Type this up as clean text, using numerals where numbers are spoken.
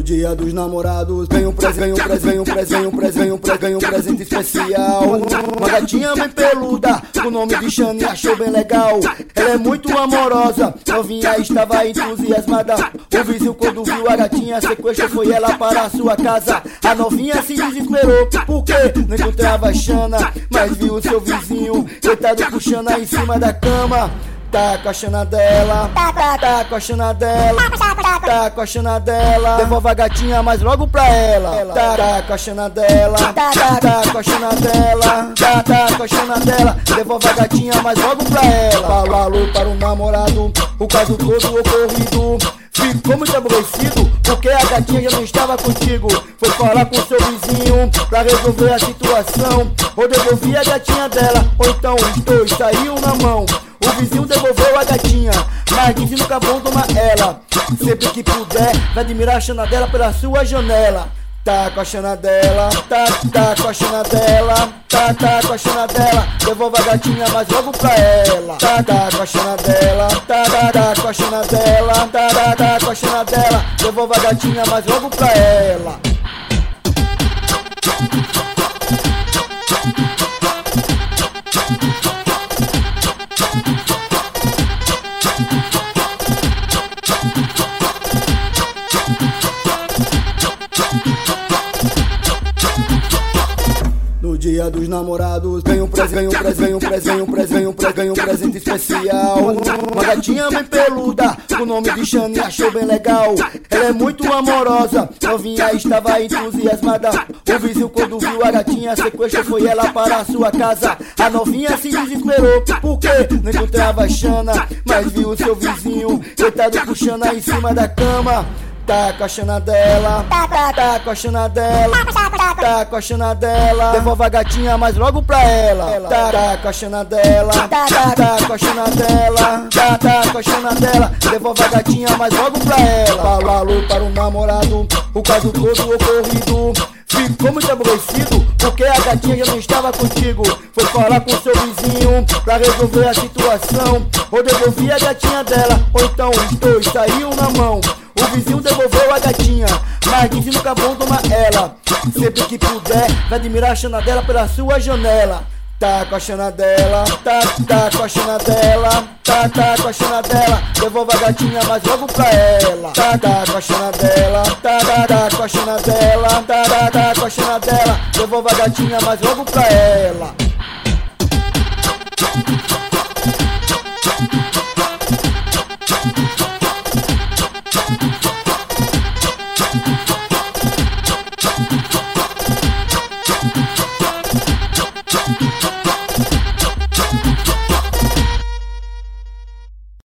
Dia dos namorados, ganha um presente especial. Uma gatinha bem peluda, o nome de Shani achou bem legal. Ela é muito amorosa, novinha estava entusiasmada. O vizinho quando viu a gatinha sequestrou, foi ela para a sua casa. A novinha se desesperou, porque não encontrava a Xana, mas viu o seu vizinho deitado com Xana em cima da cama. Tá com a Xana dela, tá com a Xana dela, tá com a Xana dela. Devolva a gatinha, mas logo pra ela. Tá com a Xana dela, tá com a Xana dela, tá com a Xana dela. Devolva a gatinha, mas logo pra ela. Falou para o namorado o caso todo ocorrido. Ficou muito aborrecido, porque a gatinha já não estava contigo. Foi falar com seu vizinho pra resolver a situação. Ou devolvia a gatinha dela, ou então os dois saíam na mão. O vizinho devolveu a gatinha, mas disse nunca bom tomar ela. Sempre que puder, vai admirar a Xana dela pela sua janela. Tá com a Xana dela, tá com a Xana dela, tá com a Xana dela. Devolva a gatinha, mas logo pra ela. Tá com a Xana dela, tá com a Xana dela, tá com a Xana dela. Devolva a gatinha, mas logo pra ela. No dia dos namorados, ganha um presente especial. Uma gatinha bem peluda, o nome de Shani achou bem legal. Ela é muito amorosa, novinha estava entusiasmada. O vizinho quando viu a gatinha sequestrou, foi ela para a sua casa. A novinha se desesperou, porque não encontrava a Xana, mas viu o seu vizinho deitado com Xana em cima da cama. Tá com a Xana dela, tá com a Xana dela, tá com a Xana dela. Devolva a gatinha, mas logo pra ela. Tá com a Xana dela, tá com a Xana dela, tá com a Xana dela. Devolva a gatinha, mas logo pra ela. Falou para o namorado o caso todo ocorrido. Ficou muito aborrecido, porque a gatinha já não estava contigo. Foi falar com seu vizinho pra resolver a situação. Ou devolvia a gatinha dela, ou então os dois saíam na mão. O vizinho devolveu a gatinha, mas disse nunca bom tomar ela. Sempre que puder, vai admirar a Xana dela pela sua janela. Tá com a Xana dela, tá com a Xana dela, tá com a Xana dela. Devolva a gatinha, mas logo pra ela. Tá com a Xana dela, tá com a Xana dela, tá com a Xana dela. Devolva a gatinha, mas logo pra ela.